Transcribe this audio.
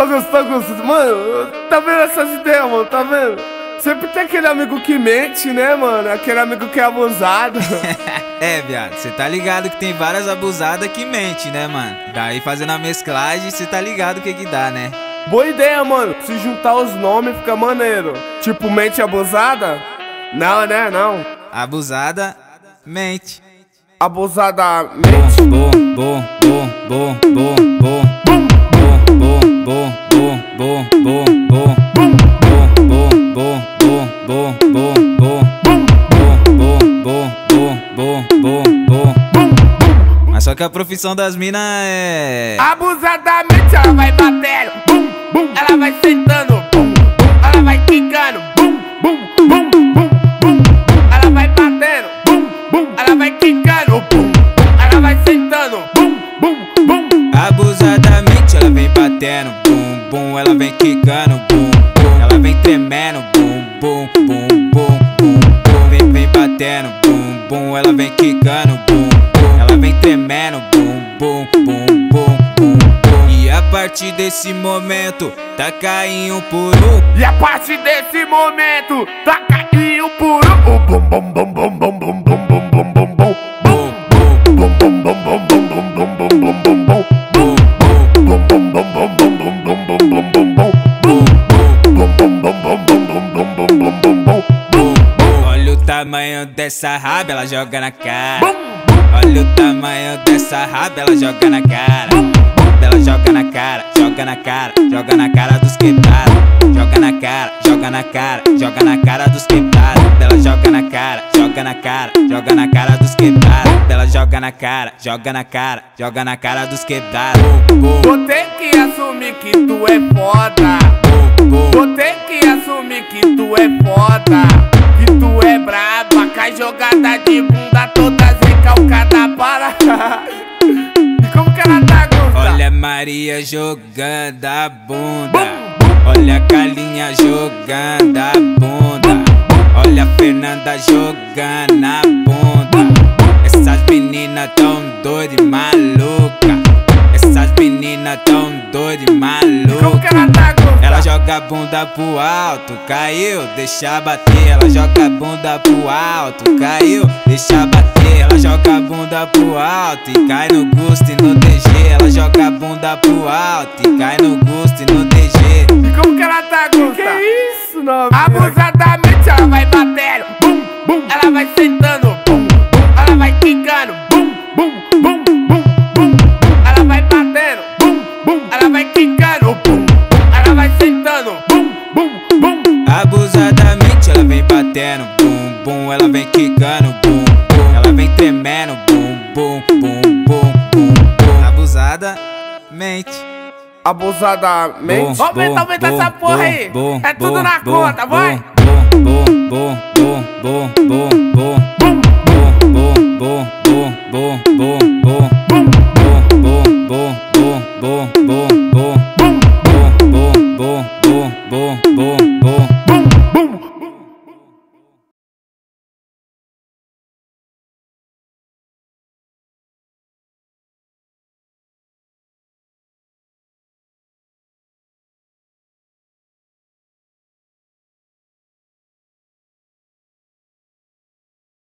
Augusto, mano, tá vendo essas ideias, mano, tá vendo? Sempre tem aquele amigo que mente, né, mano? Aquele amigo que é abusado. É, viado, cê tá ligado que tem várias abusadas que mente, né, mano? Daí fazendo a mesclagem, cê tá ligado o que dá, né? Boa ideia, mano. Se juntar os nomes fica maneiro. Tipo, mente abusada? Não, né, não. Abusada, mente. Abusada, mente. Bom, bom, bom, bom, bom, bom, bom, bom, bom, bom, bom, bom, bom, mas só que a profissão das minas é abusadamente ela vai batendo, bum, bum. Ela vai sentando, bum, bum. Ela vai quicando, bum, bum, bum, bum, bum. Ela vai batendo, bum, bum. Ela vai quicando, bum, bum. Ela vai sentando, bum, bum, bum. Abusadamente ela vem batendo, bum, bum. Ela vem quicando, bum, bum. Ela vem tremendo, bum, bum, bum, bum, bum, bum. Vem batendo, bum, bum. Ela vem quicando, bum, bum. Ela vem tremendo, bum, bum, bum, bum, bum, bum. E a partir desse momento, taca em um por um. E a partir desse momento, taca em um por um. Bum, bum, bum, bum, bum, bum, bum, bum, bum, bum, bum. Olha o tamanho dessa raba, ela joga na cara. Olha o tamanho dessa raba, ela joga na cara. Ela joga na cara, joga na cara, joga na cara dos quebrados. Joga na cara, joga na cara, joga na cara dos quebrados. Ela joga na cara, joga na cara, joga na cara dos quebrados. Ela joga na cara, joga na cara, joga na cara dos quebrados. Vou ter que assumir que tu é foda. Vou ter que assumir que tu é foda. Que tu é braba, cai jogada de bunda todas recalcada para. E como que ela tá, Gusta? Olha a Maria jogando a bunda. Olha a Carlinha jogando a bunda. Olha a Fernanda jogando a bunda. Essas meninas tão doidas e maluca. Essas meninas tão doidas e maluca. Como que ela tá, Gusta? Ela joga a bunda pro alto, caiu, deixa bater. Ela joga a bunda pro alto, caiu, deixa bater. Ela joga a bunda pro alto e cai no gosto e no DG. Ela joga a bunda pro alto e cai no gosto e no DG. E como que ela tá, Gusta? Que isso, novinha? Abusadamente ela vai batendo, bum, bum. Ela vai sentando, bum, bum. Ela vai quicando, bum, bum, bum, bum, bum. Ela vai batendo, bum, bum. Ela vai quicando, bum, bum. Ela vai sentando, bum, bum, bum. Abusadamente ela vem batendo, bum, bum. Ela vem quicando, bum, bum. Ela vem tremendo, bum, bum, bum, bum, bum, bum. Abusadamente. Abusadamente. Aumenta essa porra aí. É tudo na conta, vai. Bom.